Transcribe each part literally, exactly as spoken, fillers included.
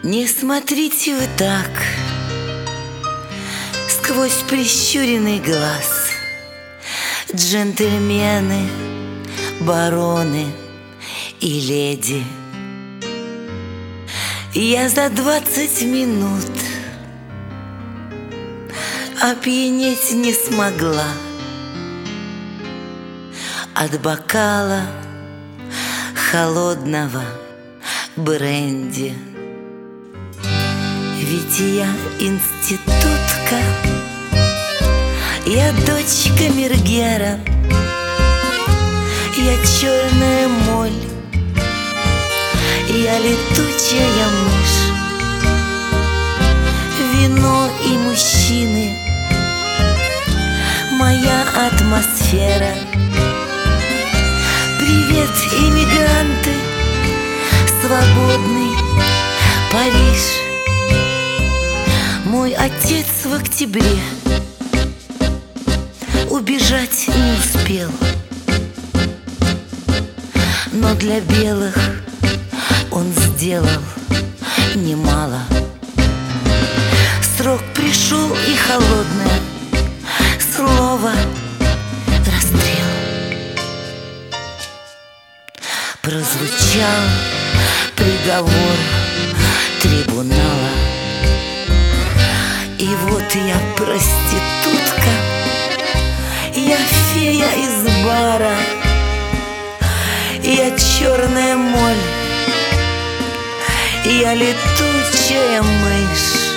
Не смотрите вы так сквозь прищуренный глаз, джентльмены, бароны и леди. Я за двадцать минут опьянеть не смогла от бокала холодного бренди. Ведь я институтка, я дочь камергера, я черная моль, я летучая мышь. Вино и мужчины — моя атмосфера. Привет, иммигранты, свободный Париж. Мой отец в октябре убежать не успел, но для белых он сделал немало. Срок пришел, и холодное слово — расстрел. Прозвучал приговор трибунала. И вот я проститутка, я фея из бара, я черная моль, я летучая мышь.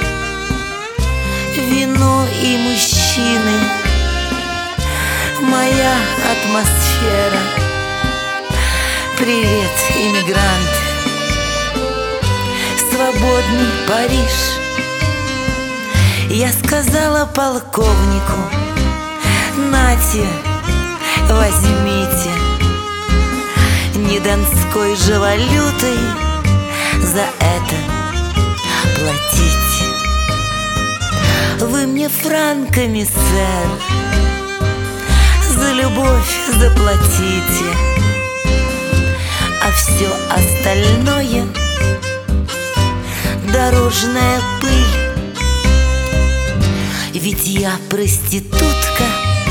Вино и мужчины — моя атмосфера. Привет, иммигрант, свободный Париж. Я сказала полковнику: нате, возьмите, не донской же валютой за это платите. Вы мне франками, сэр, за любовь заплатите, а все остальное — дорожная пыль. Ведь я проститутка,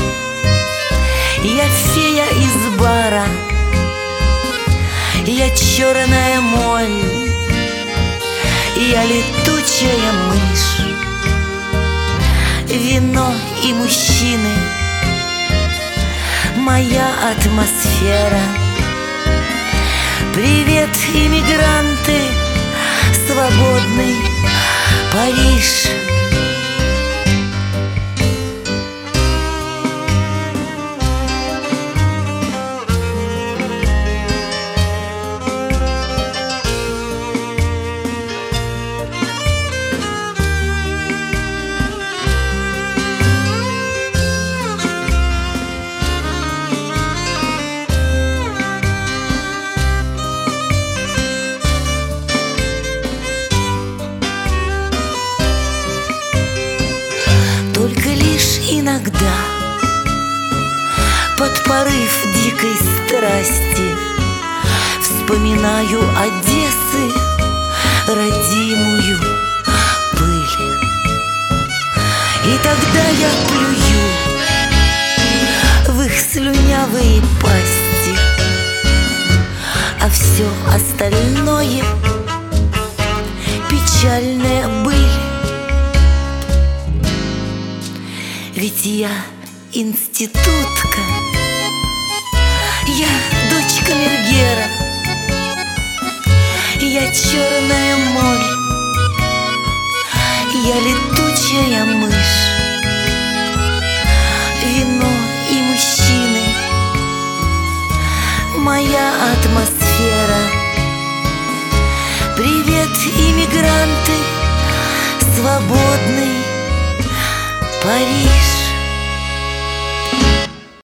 я фея из бара, я черная моль, я летучая мышь. Вино и мужчины — моя атмосфера. Привет, иммигранты, свободный Париж. Иногда под порыв дикой страсти вспоминаю Одессы родимую пыль. И тогда я плюю в их слюнявые пасти, а все остальное — печальная быль. Ведь я институтка, я дочь камергера, я черная моль, я летучая мышь. Вино и мужчины — моя атмосфера. Привет, иммигранты, свободный Париж.